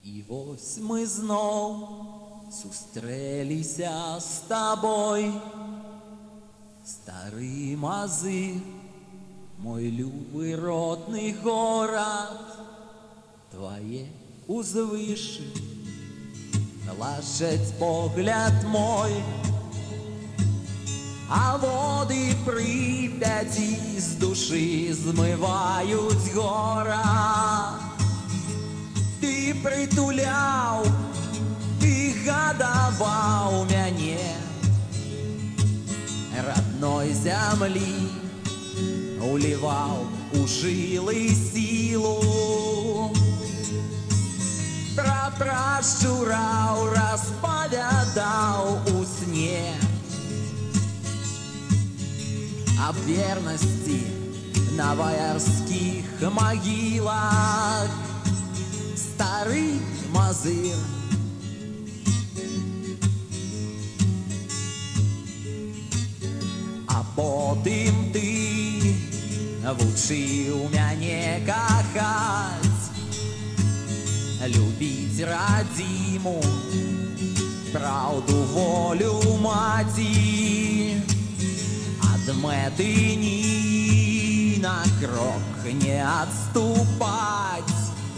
І ось ми знов зустрілися з тобою, старий Мазир, мой любий родний город, твоє узвище лашить погляд мой, а води Прип'яті з душі змивають гора. Ти притуляв, ти гадавав мяне родной землі, уливав у жили силу. Про пращурав розповідав у сне об верности на боярских могилах. Старий Мазир, а потім ти вчив мяне кохать, любить родиму, правду, волю маті, от мети ні на крок не отступать.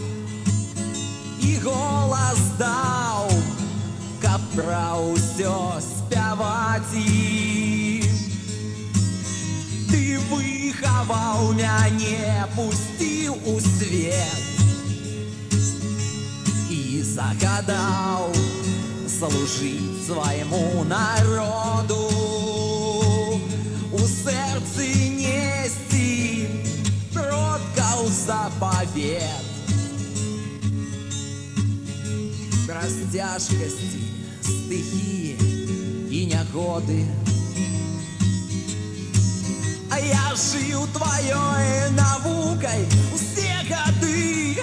І голос дав, каб про усё спявати. Ти виховав мяне, пустив у свет і загадав служить своєму народу, у серці нести кроткий заповедь. Раз тяжкости, стихии и негоды, а я жил твоей наукой все годы.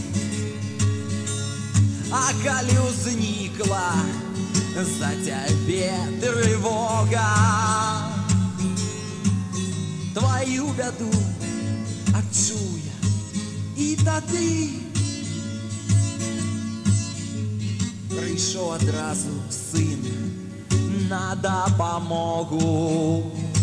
А коли возникла за тебе тревога, твою беду отчуя, и тады прийшов одразу син на допомогу.